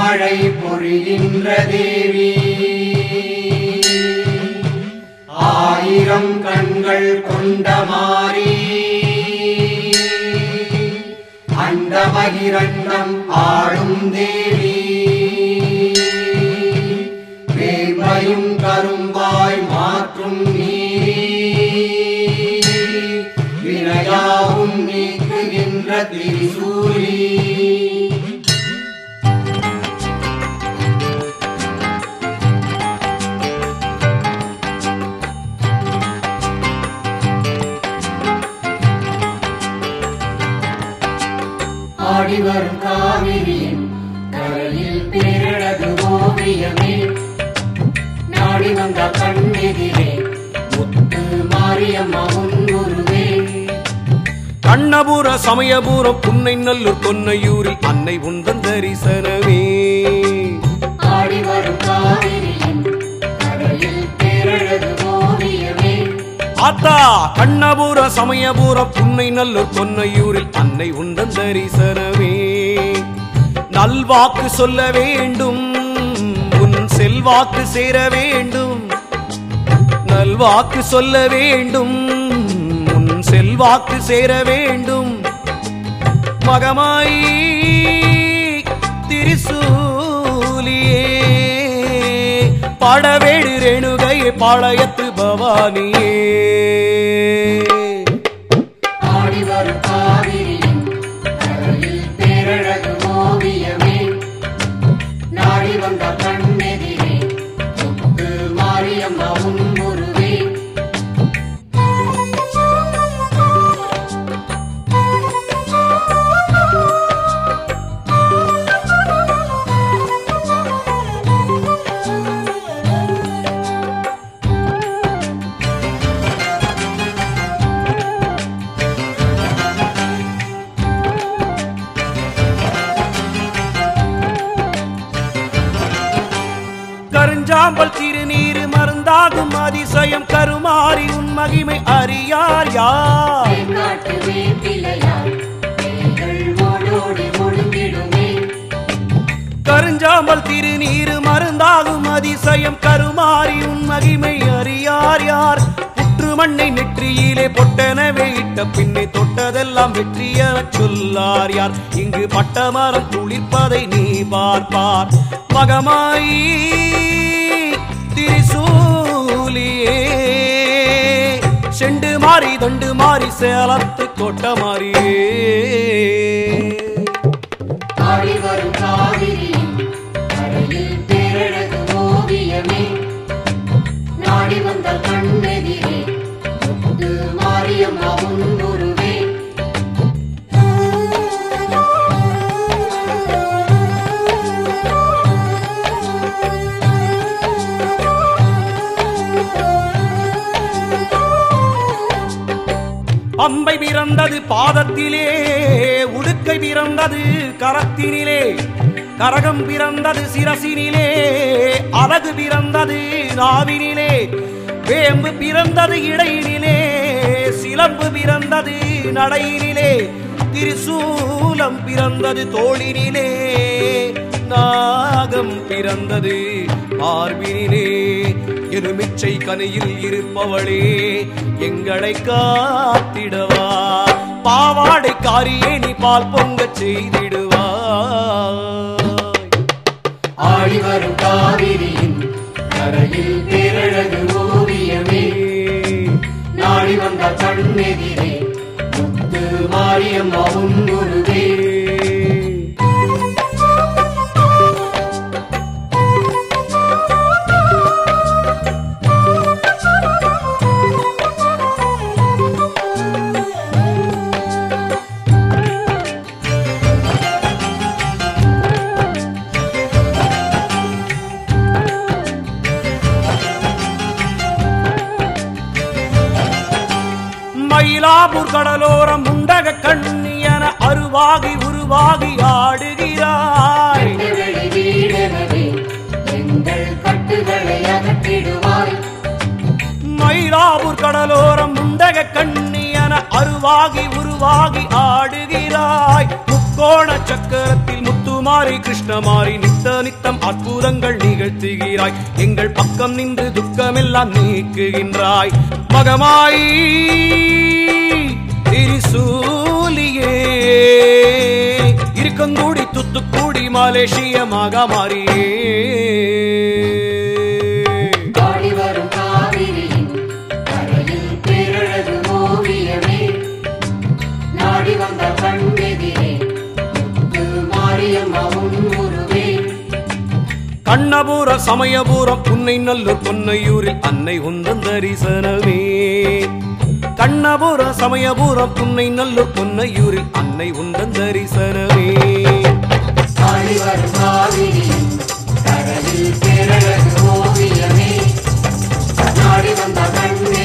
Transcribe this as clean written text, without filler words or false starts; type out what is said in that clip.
மழை பொழிகின்ற தேவி ஆயிரம் கண்கள் கொண்ட மாறி அண்டமகிரண்டம் ஆளும் தேவி வேம்பையும் கரும்பாய் மாற்றும் நீரி வினையாவும் நீக்குகின்ற திரிசூலி ஆடி வரும் காவிரியின் கரையில் பேரழகு ஓவியமே நாடி வந்த கண்ணெதிரே முத்து மாரியம்மா உன்னுருவே கண்ணபுர சமயபுரம் புன்னை நல்லூர் கொன்னையூரில் அன்னை உந்தன் தரிசனமே ஆடி வரும் காவிரியின் கரையில் பேரழகு ஓவியமே ஆத்தா கண்ணபுர சமயபுரம் புன்னை நல்லூர் கொன்னையூரில் அன்னை உந்தன் தரிசனமே நல்வாக்கு சொல்ல வேண்டும் உன் செல்வாக்கு சேர வேண்டும் நல்வாக்கு சொல்ல வேண்டும் உன் செல்வாக்கு சேர வேண்டும் மகமாய் திரிசூலியே பாடவேடு ரேணுகையே பாளையத்து பவானியே ஆடி வரும் காவிரியின் கரையில் பேரழகு ஓவியமே நாடி வந்த கண்ணெதிரே முத்து மாரியம்மா உன்னுருவே கருஞ்சாம்பல் திருநீர் மருந்தாகும் அதிசயம் கருமாறி உன் மகிமை அறியார் யார் கருஞ்சாம்பல் திருநீர் மருந்தாகும் அதிசயம் கருமாறி உன் மகிமை அறியார் யார் புற்று மண்ணை நெற்றியிலே பொட்டனவே இட்ட பின்னை தொட்டதெல்லாம் வெற்றிய சொல்லார் யார் இங்கு பட்டமரம் துளிர்ப்பதை நீ பார்ப்பார் மகமாயி திரிசூலியே செண்டு மாறி தண்டு மாறி சேலத்து கோட்ட மாறியே ஆடி வரும் காவிரியின் கரையில் பேரழகு ஓவியமே நாடி வந்த கண்ணெதிரே முத்து மாரியம்மா உன்னுருவே அம்பை பிறந்தது பாதத்திலே உடுக்கை பிறந்தது கரத்தினிலே கரகம் பிறந்தது சிரசினிலே அழகு பிறந்தது நாவினிலே வேம்பு பிறந்தது இடையினிலே சிலம்பு பிறந்தது நடையினிலே திரிசூலம் பிறந்தது தோளினிலே நாகம் பிறந்தது மார்பினிலே எலுமிச்சை கனியில் இருப்பவளே எங்களை காத்திடவா பாவாடை காரியே நீ பால் பொங்க செய்திடுவா ஆடி வரும் காவிரியின் கரையில் பேரழகு ஓவியமே நாடி வந்த கண்ணெதிரே முத்து மாரியம்மா உன்னுருவே மயிலாப்பூர் கடலோரம் முண்டக கண்ணியன அருவாகி உருவாகி ஆடுகிறாய் மயிலாப்பூர் கடலோரம் முண்டக கண்ணியன அருவாகி உருவாகி ஆடுகிறாய் முக்கோண சக்கரத்தில் முத்து முத்துமாரி கிருஷ்ணமாரி நித்த நித்தம் அற்புதங்கள் நிகழ்த்துகிறாய் எங்கள் பக்கம் நின்று துக்கமெல்லாம் நீக்குகின்றாய் மகமாயி திரிசூலியே இருக்கங்கூடி துத்துக்கூடி மலேசியமாக மாறியே வரும் காவிரியின் கரையில் பேரழகு ஓவியமே நாடி வந்த கண்ணெதிரே முத்து மாரியம்மா உன்னுருவே கண்ணபுர சமயபுரம் புன்னை நல்லூர் பொன்னையூரில் அன்னை உந்தன் தரிசனமே கண்ணபுர சமயபுரம் புன்னை நல்லூர் பொன்னையூரில் அன்னை உந்தன் தரிசனமே வரும் காவிரியின் கரையில் பேரழகு ஓவியமே நாடி வந்த கண்ணே